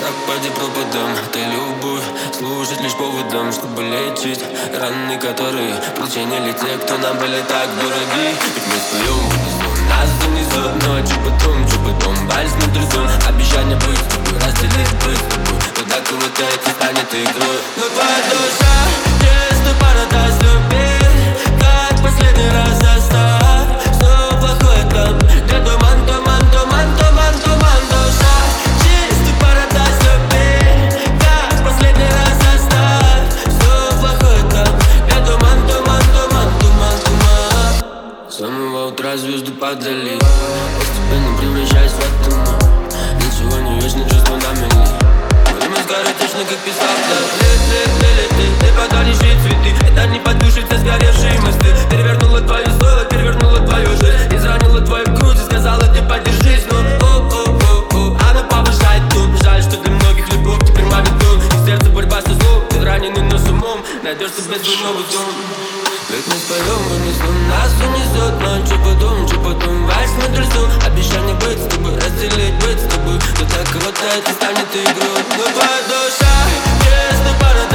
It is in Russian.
как поди пропадом. Ты любовь служит лишь поводом, чтобы лечить раны, которые причинили те, кто нам были так дороги. Ведь мы споем внизу, нас занесет ночью потом вальс на трезон. Обещание быть с тобой, разделить быть с тобой, тогда кого-то это станет игрой. Но твоя душа чисто парадайз любви, как последний раз оставь. Снова плохой там, где туман, туман, туман, туман, туман. Душа чисто парадайз любви, как последний раз оставь. Снова плохой там, где туман, туман, туман, туман, туман. С самого утра звезды падали, постепенно превращаясь в атомы. Ничего не вечно, чувства на мели. Время скоротечно, как песок. Ты подаришь ей цветы, это не подушится сгоревшие мосты. Перевернула твою слово, перевернула твою жизнь, изранила твою грудь и сказала, ты подержись. Но она повышает тон. Жаль, что для многих любовь теперь мавитон. И сердце борьба со злом, ты раненый, но с умом найдешь себе свой новый дом. Ведь мы споем внизу, нас унесет ночью потом вальс на трезон. Обещание быть с тобой, разделить быть с тобой, но так кого-то это станет игрой. Но твоя душа честно парадайз.